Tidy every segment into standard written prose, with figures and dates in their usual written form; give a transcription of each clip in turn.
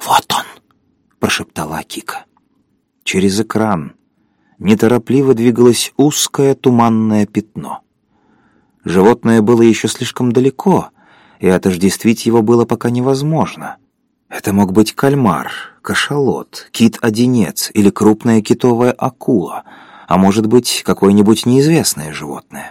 «Вот он!» — прошептала Акика. Через экран неторопливо двигалось узкое туманное пятно. Животное было еще слишком далеко, и отождествить его было пока невозможно. Это мог быть кальмар, кашалот, кит-одинец или крупная китовая акула, а может быть, какое-нибудь неизвестное животное.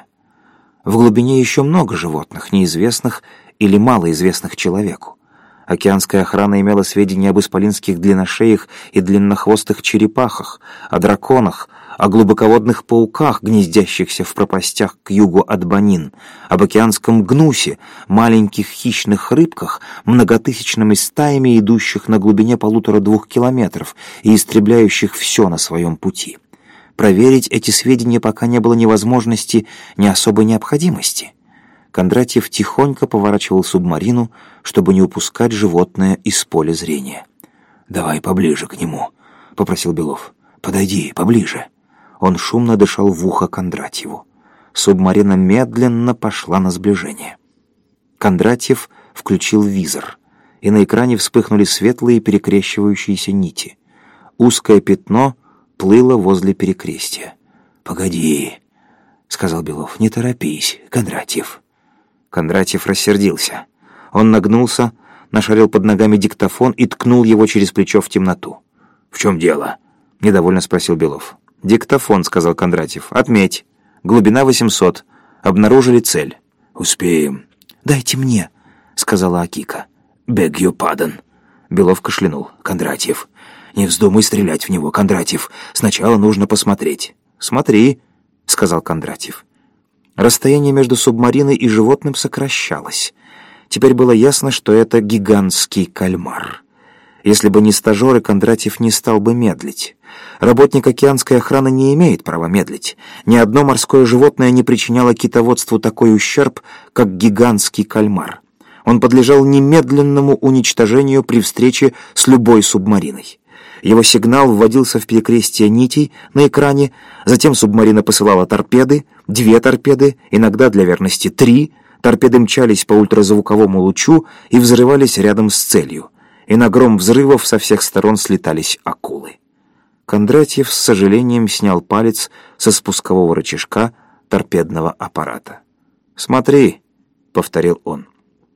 В глубине еще много животных, неизвестных или малоизвестных человеку. Океанская охрана имела сведения об исполинских длинношеях и длиннохвостых черепахах, о драконах, о глубоководных пауках, гнездящихся в пропастях к югу от Банин, об океанском гнусе, маленьких хищных рыбках, многотысячными стаями, идущих на глубине 1,5-2 километров и истребляющих все на своем пути. Проверить эти сведения пока не было ни возможности, ни особой необходимости. Кондратьев тихонько поворачивал субмарину, чтобы не упускать животное из поля зрения. «Давай поближе к нему», — попросил Белов. «Подойди поближе». Он шумно дышал в ухо Кондратьеву. Субмарина медленно пошла на сближение. Кондратьев включил визор, и на экране вспыхнули светлые перекрещивающиеся нити. Узкое пятно плыло возле перекрестия. «Погоди», — сказал Белов, — «не торопись, Кондратьев». Кондратьев рассердился. Он нагнулся, нашарил под ногами диктофон и ткнул его через плечо в темноту. «В чем дело?» — недовольно спросил Белов. «Диктофон», — сказал Кондратьев. «Отметь. Глубина 800. Обнаружили цель». «Успеем». «Дайте мне», — сказала Акика. «Beg your pardon». Белов кашлянул. «Кондратьев, не вздумай стрелять в него, Кондратьев. Сначала нужно посмотреть». «Смотри», — сказал Кондратьев. Расстояние между субмариной и животным сокращалось. Теперь было ясно, что это гигантский кальмар. Если бы не стажеры, Кондратьев не стал бы медлить. Работник океанской охраны не имеет права медлить. Ни одно морское животное не причиняло китоводству такой ущерб, как гигантский кальмар. Он подлежал немедленному уничтожению при встрече с любой субмариной. Его сигнал вводился в перекрестие нитей на экране, затем субмарина посылала торпеды, 2 торпеды, иногда для верности 3. Торпеды мчались по ультразвуковому лучу и взрывались рядом с целью. И на гром взрывов со всех сторон слетались акулы. Кондратьев с сожалением снял палец со спускового рычажка торпедного аппарата. «Смотри», — повторил он.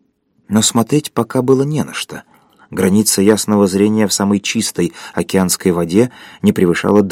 Но смотреть пока было не на что. Граница ясного зрения в самой чистой океанской воде не превышала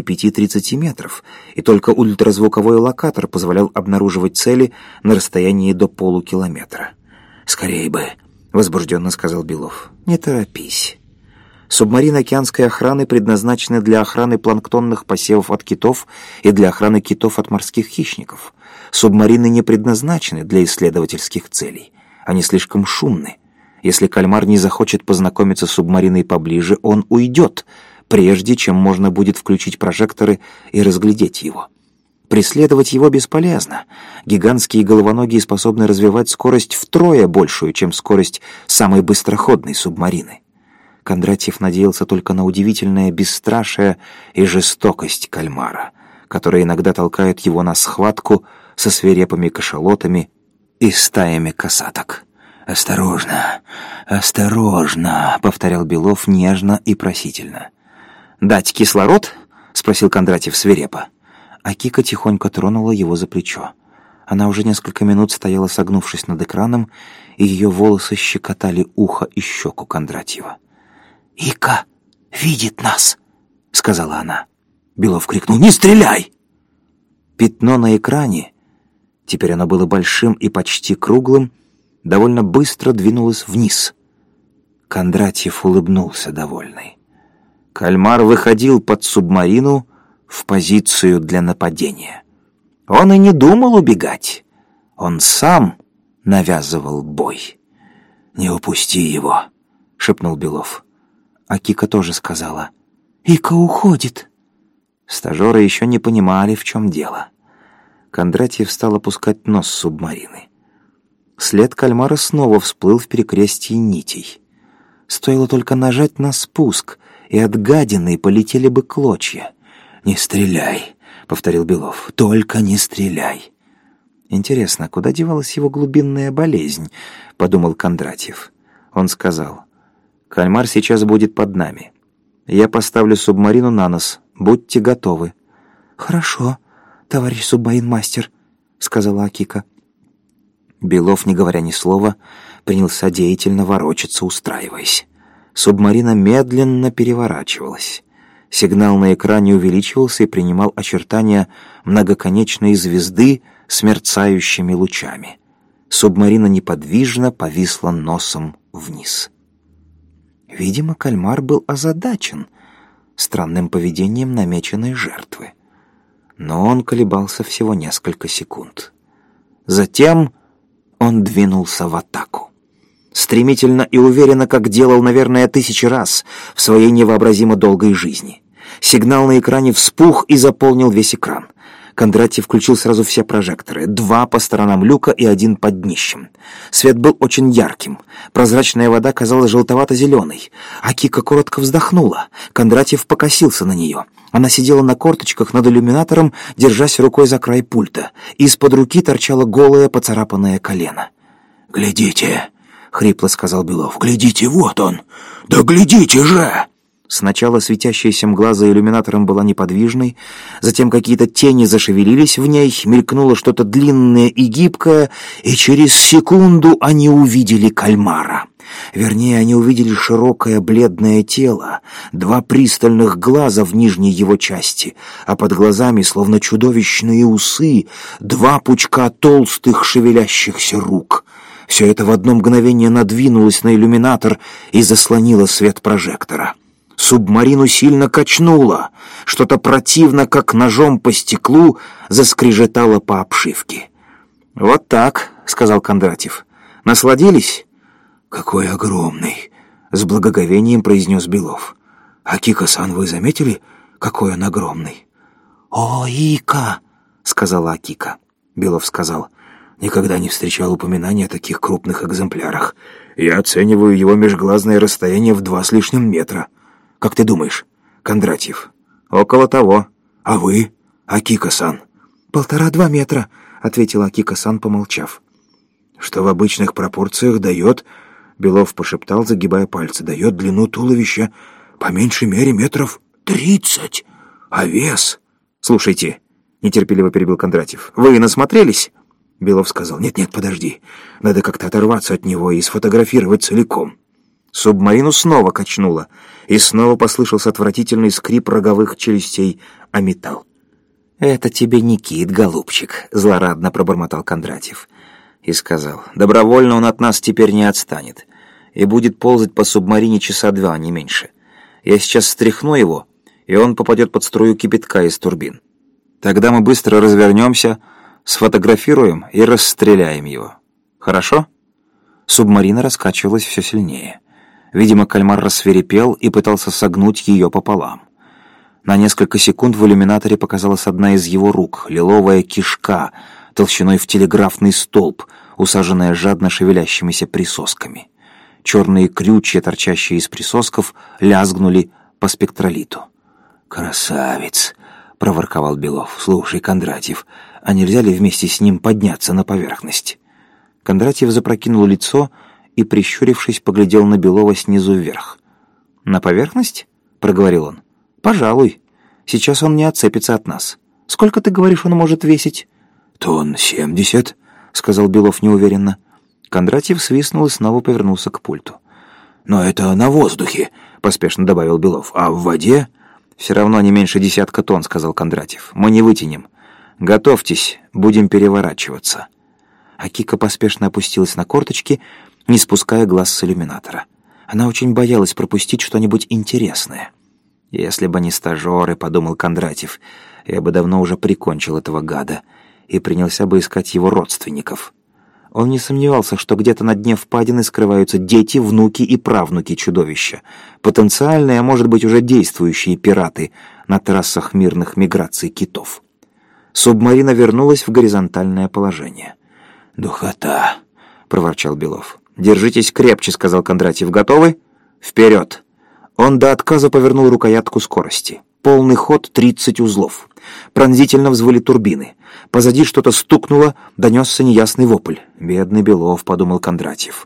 25-30 метров, и только ультразвуковой локатор позволял обнаруживать цели на расстоянии до полукилометра. «Скорей бы», — возбужденно сказал Белов. «Не торопись». Субмарины океанской охраны предназначены для охраны планктонных посевов от китов и для охраны китов от морских хищников. Субмарины не предназначены для исследовательских целей. Они слишком шумны. Если кальмар не захочет познакомиться с субмариной поближе, он уйдет, прежде чем можно будет включить прожекторы и разглядеть его. Преследовать его бесполезно. Гигантские головоногие способны развивать скорость втрое большую, чем скорость самой быстроходной субмарины. Кондратьев надеялся только на удивительное бесстрашие и жестокость кальмара, которая иногда толкает его на схватку со свирепыми кашалотами и стаями касаток. «Осторожно, осторожно», — повторял Белов нежно и просительно. «Дать кислород?» — спросил Кондратьев свирепо. Акика тихонько тронула его за плечо. Она уже несколько минут стояла, согнувшись над экраном, и ее волосы щекотали ухо и щеку Кондратьева. «Ика видит нас», — сказала она. Белов крикнул: «Не стреляй!» Пятно на экране, теперь оно было большим и почти круглым, довольно быстро двинулось вниз. Кондратьев улыбнулся довольный. Кальмар выходил под субмарину в позицию для нападения. Он и не думал убегать. Он сам навязывал бой. «Не упусти его», — шепнул Белов. Акика тоже сказала: «Ика уходит». Стажеры еще не понимали, в чем дело. Кондратьев стал опускать нос субмарины. След кальмара снова всплыл в перекрестии нитей. Стоило только нажать на спуск, и от гадины полетели бы клочья. «Не стреляй», — повторил Белов, — «только не стреляй». «Интересно, куда девалась его глубинная болезнь?» — подумал Кондратьев. Он сказал: Кальмар сейчас будет под нами. Я поставлю субмарину на нос. Будьте готовы». «Хорошо, товарищ субмарин-мастер», — сказала Акика. Белов, не говоря ни слова, принялся деятельно ворочаться, устраиваясь. Субмарина медленно переворачивалась. Сигнал на экране увеличивался и принимал очертания многоконечной звезды с мерцающими лучами. Субмарина неподвижно повисла носом вниз. Видимо, кальмар был озадачен странным поведением намеченной жертвы. Но он колебался всего несколько секунд. Затем он двинулся в атаку. Стремительно и уверенно, как делал, наверное, 1000 раз в своей невообразимо долгой жизни. Сигнал на экране вспух и заполнил весь экран. Кондратьев включил сразу все прожекторы, 2 по сторонам люка и 1 под днищем. Свет был очень ярким. Прозрачная вода казалась желтовато-зеленой. Акика коротко вздохнула. Кондратьев покосился на нее. Она сидела на корточках над иллюминатором, держась рукой за край пульта. Из-под руки торчало голое поцарапанное колено. «Глядите!» — хрипло сказал Белов. «Глядите, вот он! Да глядите же!» Сначала светящаяся мгла за иллюминатором была неподвижной, затем какие-то тени зашевелились в ней, мелькнуло что-то длинное и гибкое, и через секунду они увидели кальмара. Вернее, они увидели широкое бледное тело, 2 пристальных глаза в нижней его части, а под глазами, словно чудовищные усы, 2 пучка толстых шевелящихся рук. Все это в одно мгновение надвинулось на иллюминатор и заслонило свет прожектора. Субмарину сильно качнуло. Что-то противно, как ножом по стеклу, заскрежетало по обшивке. «Вот так», — сказал Кондратьев. «Насладились?» «Какой огромный!» — с благоговением произнес Белов. «Акика-сан, вы заметили, какой он огромный?» «О, Ика!» — сказала Акика. Белов сказал: «Никогда не встречал упоминания о таких крупных экземплярах. Я оцениваю его межглазное расстояние в 2 с лишним метра. Как ты думаешь, Кондратьев?» «Около того. А вы, Акика-сан?» 1,5-2 метра», — ответила Акика-сан, помолчав. «Что в обычных пропорциях дает...» Белов пошептал, загибая пальцы. «Дает длину туловища по меньшей мере 30 метров. А вес...» «Слушайте», — нетерпеливо перебил Кондратьев, — «вы насмотрелись?» Белов сказал: «Нет, подожди. Надо как-то оторваться от него и сфотографировать целиком». Субмарину снова качнуло, и снова послышался отвратительный скрип роговых челюстей о металл. «Это тебе не кит, голубчик», — злорадно пробормотал Кондратьев. И сказал: «Добровольно он от нас теперь не отстанет и будет ползать по субмарине 2 часа, не меньше. Я сейчас стряхну его, и он попадет под струю кипятка из турбин. Тогда мы быстро развернемся, сфотографируем и расстреляем его. Хорошо?» Субмарина раскачивалась все сильнее. Видимо, кальмар рассвирепел и пытался согнуть ее пополам. На несколько секунд в иллюминаторе показалась одна из его рук, лиловая кишка, толщиной в телеграфный столб, усаженная жадно шевелящимися присосками. Черные крючья, торчащие из присосков, лязгнули по спектролиту. «Красавец!» — проворковал Белов. «Слушай, Кондратьев, а нельзя ли вместе с ним подняться на поверхность?» Кондратьев запрокинул лицо и, прищурившись, поглядел на Белова снизу вверх. «На поверхность?» — проговорил он. «Пожалуй. Сейчас он не отцепится от нас. Сколько, ты говоришь, он может весить?» «Тонн 70», — сказал Белов неуверенно. Кондратьев свистнул и снова повернулся к пульту. «Но это на воздухе», — поспешно добавил Белов. «А в воде?» «Все равно не меньше 10 тонн», — сказал Кондратьев. «Мы не вытянем. Готовьтесь, будем переворачиваться». Акика поспешно опустилась на корточки, не спуская глаз с иллюминатора. Она очень боялась пропустить что-нибудь интересное. «Если бы не стажеры», — подумал Кондратьев, — «я бы давно уже прикончил этого гада и принялся бы искать его родственников». Он не сомневался, что где-то на дне впадины скрываются дети, внуки и правнуки чудовища, потенциальные, а может быть уже действующие пираты на трассах мирных миграций китов. Субмарина вернулась в горизонтальное положение. «Духота», — проворчал Белов. «Держитесь крепче», — сказал Кондратьев. «Готовы? Вперед!» Он до отказа повернул рукоятку скорости. Полный ход 30 узлов. Пронзительно взвыли турбины. Позади что-то стукнуло, донесся неясный вопль. «Бедный Белов», — подумал Кондратьев.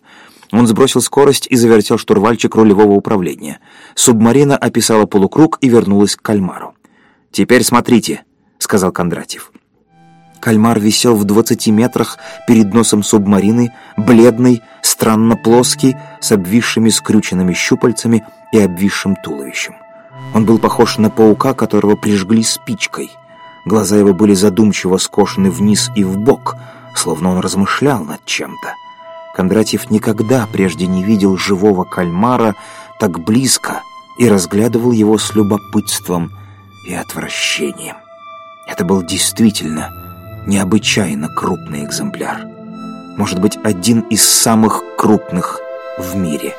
Он сбросил скорость и завертел штурвальчик рулевого управления. Субмарина описала полукруг и вернулась к кальмару. «Теперь смотрите», — сказал Кондратьев. Кальмар висел в 20 метрах перед носом субмарины, бледный, странно плоский, с обвисшими скрюченными щупальцами и обвисшим туловищем. Он был похож на паука, которого прижгли спичкой. Глаза его были задумчиво скошены вниз и вбок, словно он размышлял над чем-то. Кондратьев никогда прежде не видел живого кальмара так близко и разглядывал его с любопытством и отвращением. Это был действительно необычайно крупный экземпляр. Может быть, один из самых крупных в мире.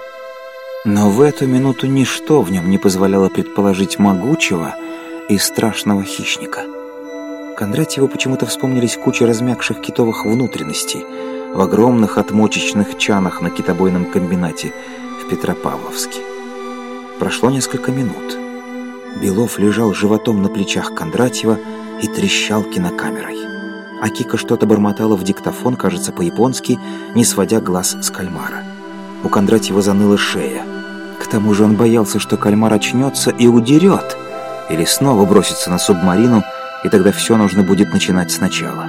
Но в эту минуту ничто в нем не позволяло предположить могучего и страшного хищника. Кондратьеву почему-то вспомнились куча размягших китовых внутренностей в огромных отмочечных чанах на китобойном комбинате в Петропавловске. Прошло несколько минут. Белов лежал животом на плечах Кондратьева и трещал кинокамерой. А Кика что-то бормотала в диктофон, кажется, по-японски, не сводя глаз с кальмара. У Кондратьева заныла шея. К тому же он боялся, что кальмар очнется и удерет, или снова бросится на субмарину, и тогда все нужно будет начинать сначала.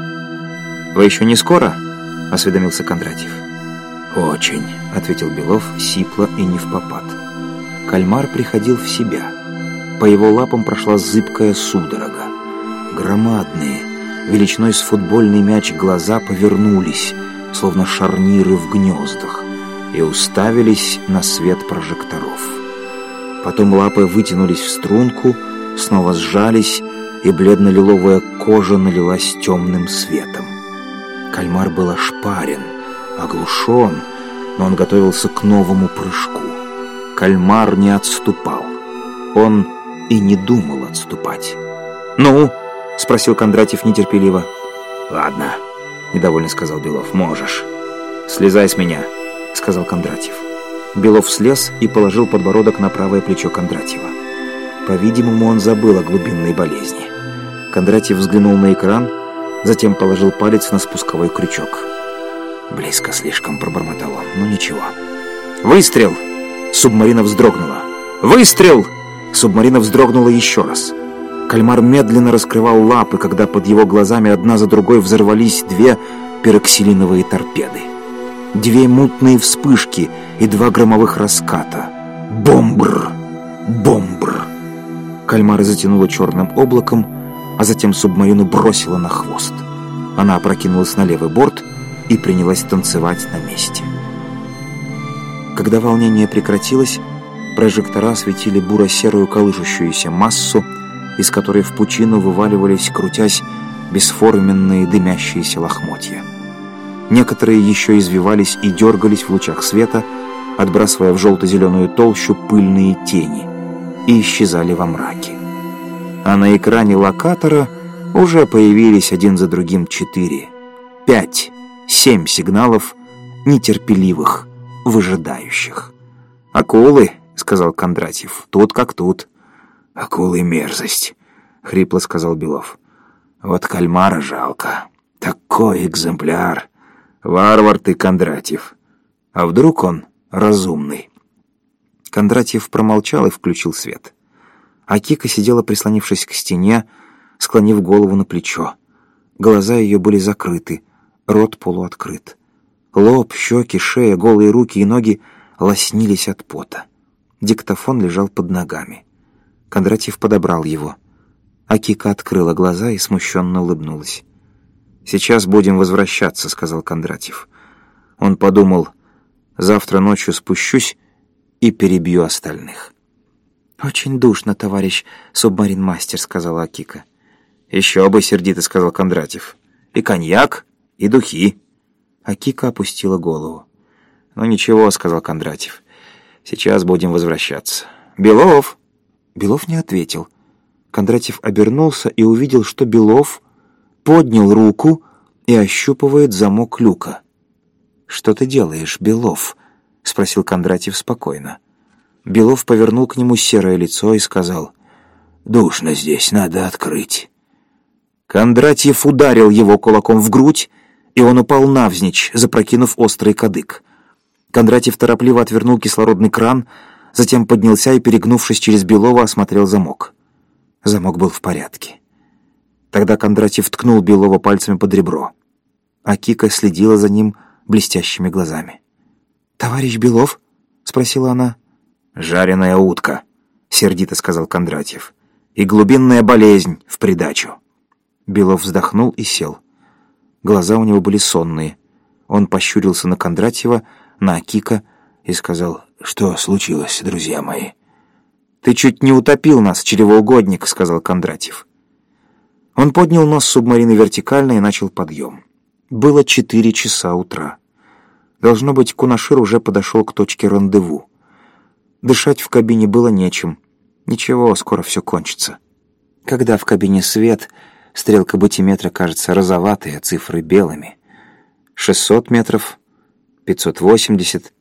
«Вы еще не скоро?» — осведомился Кондратьев. «Очень», — ответил Белов, сипло и невпопад. Кальмар приходил в себя. По его лапам прошла зыбкая судорога. Громадные, величиной с футбольный мяч глаза повернулись, словно шарниры в гнездах, и уставились на свет прожекторов. Потом лапы вытянулись в струнку, снова сжались, и бледно-лиловая кожа налилась темным светом. Кальмар был ошпарен, оглушен, но он готовился к новому прыжку. Кальмар не отступал. Он и не думал отступать. «Ну?» — спросил Кондратьев нетерпеливо. «Ладно», — недовольно сказал Белов, — «можешь». «Слезай с меня», — сказал Кондратьев. Белов слез и положил подбородок на правое плечо Кондратьева. По-видимому, он забыл о глубинной болезни. Кондратьев взглянул на экран, затем положил палец на спусковой крючок. «Близко слишком», — пробормотал он. «Ну ничего». «Выстрел!» Субмарина вздрогнула. «Выстрел!» Субмарина вздрогнула еще раз. Кальмар медленно раскрывал лапы, когда под его глазами одна за другой взорвались 2 пироксилиновые торпеды. 2 мутные вспышки и 2 громовых раската. Бомбр! Бомбр! Кальмара затянуло черным облаком, а затем субмарину бросило на хвост. Она опрокинулась на левый борт и принялась танцевать на месте. Когда волнение прекратилось, прожектора осветили буро-серую колышущуюся массу, из которой в пучину вываливались, крутясь, бесформенные дымящиеся лохмотья. Некоторые еще извивались и дергались в лучах света, отбрасывая в желто-зеленую толщу пыльные тени, и исчезали во мраке. А на экране локатора уже появились один за другим 4, 5, 7 сигналов, нетерпеливых, выжидающих. «Акулы», — сказал Кондратьев, — «тут как тут». «Акулы мерзость», — хрипло сказал Белов. «Вот кальмара жалко. Такой экземпляр. Варвар ты, Кондратьев. А вдруг он разумный?» Кондратьев промолчал и включил свет. А Кика сидела, прислонившись к стене, склонив голову на плечо. Глаза ее были закрыты, рот полуоткрыт. Лоб, щеки, шея, голые руки и ноги лоснились от пота. Диктофон лежал под ногами. Кондратьев подобрал его. А Кика открыла глаза и смущенно улыбнулась. «Сейчас будем возвращаться», — сказал Кондратьев. Он подумал: «Завтра ночью спущусь и перебью остальных». «Очень душно, товарищ субмарин-мастер», — сказала Акика. «Еще бы», — сердито сказал Кондратьев. «И коньяк, и духи». Акика опустила голову. «Ну ничего», — сказал Кондратьев. «Сейчас будем возвращаться». «Белов!» Белов не ответил. Кондратьев обернулся и увидел, что Белов поднял руку и ощупывает замок люка. «Что ты делаешь, Белов?» — спросил Кондратьев спокойно. Белов повернул к нему серое лицо и сказал: «Душно здесь, надо открыть». Кондратьев ударил его кулаком в грудь, и он упал навзничь, запрокинув острый кадык. Кондратьев торопливо отвернул кислородный кран, затем поднялся и, перегнувшись через Белова, осмотрел замок. Замок был в порядке. Тогда Кондратьев ткнул Белова пальцами под ребро. А Кика следила за ним блестящими глазами. «Товарищ Белов?» — спросила она. «Жареная утка», — сердито сказал Кондратьев. «И глубинная болезнь в придачу». Белов вздохнул и сел. Глаза у него были сонные. Он пощурился на Кондратьева, на Акика и сказал: «Что случилось, друзья мои?» «Ты чуть не утопил нас, чревоугодник», — сказал Кондратьев. Он поднял нос субмарины вертикально и начал подъем. Было 4 часа утра. Должно быть, Кунашир уже подошел к точке рандеву. Дышать в кабине было нечем. Ничего, скоро все кончится. Когда в кабине свет, стрелка батиметра кажется розоватой, а цифры белыми. 600 метров, 580,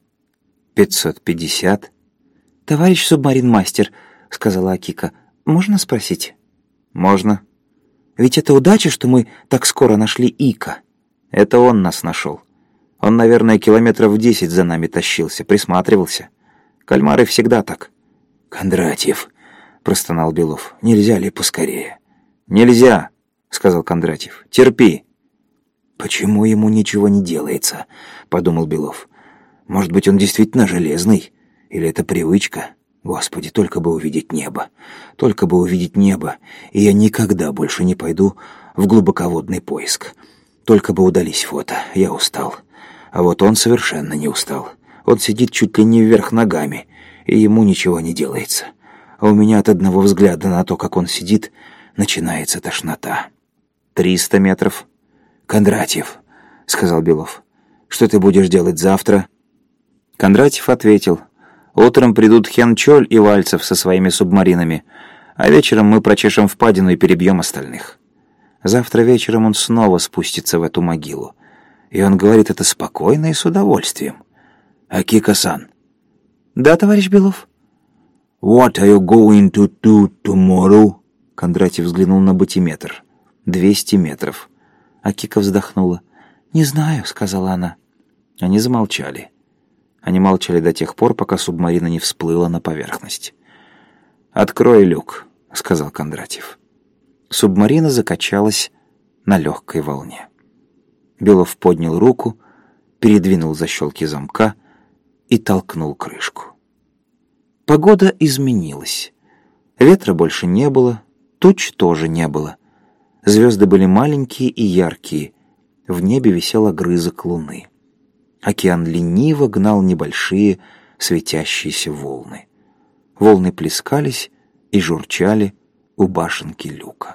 550. «Товарищ субмарин-мастер», — сказала Акика, — «можно спросить?» «Можно. Ведь это удача, что мы так скоро нашли Ика. Это он нас нашел. Он, наверное, километров 10 за нами тащился, присматривался. Кальмары всегда так». «Кондратьев», — простонал Белов, — «нельзя ли поскорее?» «Нельзя», — сказал Кондратьев. «Терпи». «Почему ему ничего не делается?» — подумал Белов. «Может быть, он действительно железный? Или это привычка? Господи, только бы увидеть небо. Только бы увидеть небо, и я никогда больше не пойду в глубоководный поиск. Только бы удались фото. Я устал. А вот он совершенно не устал. Он сидит чуть ли не вверх ногами, и ему ничего не делается. А у меня от одного взгляда на то, как он сидит, начинается тошнота». 300 метров. «Кондратьев», — сказал Белов, — «что ты будешь делать завтра?» Кондратьев ответил: «Утром придут Хенчоль и Вальцев со своими субмаринами, а вечером мы прочешем впадину и перебьем остальных». Завтра вечером он снова спустится в эту могилу. И он говорит это спокойно и с удовольствием. «Акика-сан». «Да, товарищ Белов?» «What are you going to do tomorrow?» Кондратьев взглянул на батиметр. 200 метров. Акика вздохнула. «Не знаю», — сказала она. Они замолчали. Они молчали до тех пор, пока субмарина не всплыла на поверхность. «Открой люк», — сказал Кондратьев. Субмарина закачалась на легкой волне. Белов поднял руку, передвинул защелки замка и толкнул крышку. Погода изменилась. Ветра больше не было, туч тоже не было. Звезды были маленькие и яркие. В небе висел огрызок луны. Океан лениво гнал небольшие светящиеся волны. Волны плескались и журчали у башенки люка.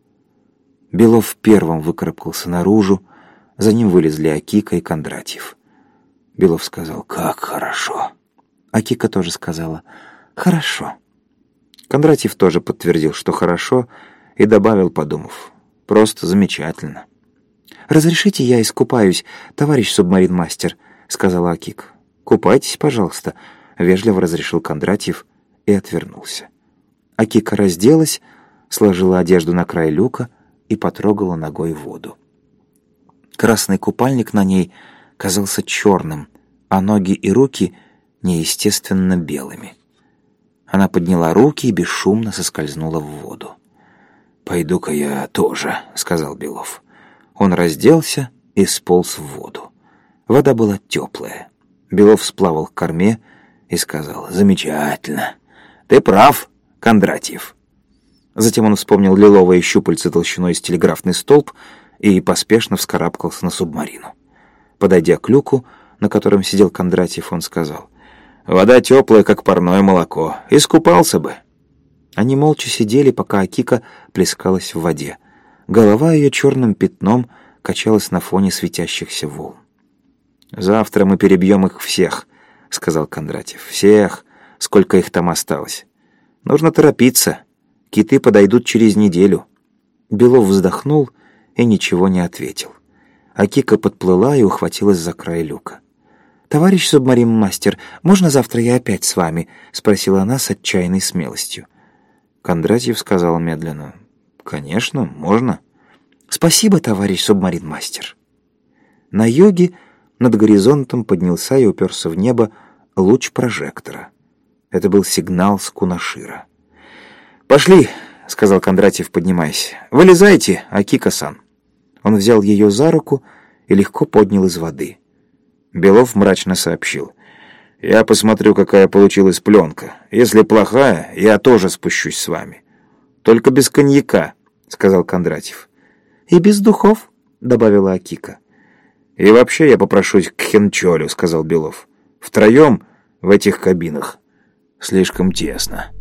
Белов первым выкарабкался наружу, за ним вылезли Акика и Кондратьев. Белов сказал: «Как хорошо!» Акика тоже сказала: «Хорошо». Кондратьев тоже подтвердил, что хорошо, и добавил, подумав: «Просто замечательно». «Разрешите, я искупаюсь, товарищ субмарин-мастер», — сказала Акика. «Купайтесь, пожалуйста», — вежливо разрешил Кондратьев и отвернулся. Акика разделась, сложила одежду на край люка и потрогала ногой воду. Красный купальник на ней казался черным, а ноги и руки неестественно белыми. Она подняла руки и бесшумно соскользнула в воду. «Пойду-ка я тоже», — сказал Белов. Он разделся и сполз в воду. Вода была теплая. Белов сплавал к корме и сказал: «Замечательно. Ты прав, Кондратьев». Затем он вспомнил лиловые щупальца толщиной с телеграфный столб и поспешно вскарабкался на субмарину. Подойдя к люку, на котором сидел Кондратьев, он сказал: «Вода теплая, как парное молоко. Искупался бы». Они молча сидели, пока Акика плескалась в воде. Голова ее черным пятном качалась на фоне светящихся волн. «Завтра мы перебьем их всех», — сказал Кондратьев. «Всех, сколько их там осталось. Нужно торопиться. Киты подойдут через неделю». Белов вздохнул и ничего не ответил. Акика подплыла и ухватилась за край люка. «Товарищ субмарин-мастер, можно завтра я опять с вами?» — спросила она с отчаянной смелостью. Кондратьев сказал медленно: «Конечно, можно». «Спасибо, товарищ субмарин-мастер». На юге над горизонтом поднялся и уперся в небо луч прожектора. Это был сигнал с Кунашира. «Пошли», — сказал Кондратьев, поднимаясь. «Вылезайте, Акика-сан». Он взял ее за руку и легко поднял из воды. Белов мрачно сообщил: «Я посмотрю, какая получилась пленка. Если плохая, я тоже спущусь с вами. Только без коньяка», — сказал Кондратьев. «И без духов», — добавила Акика. «И вообще я попрошусь к Хенчолю», — сказал Белов. «Втроем в этих кабинах слишком тесно».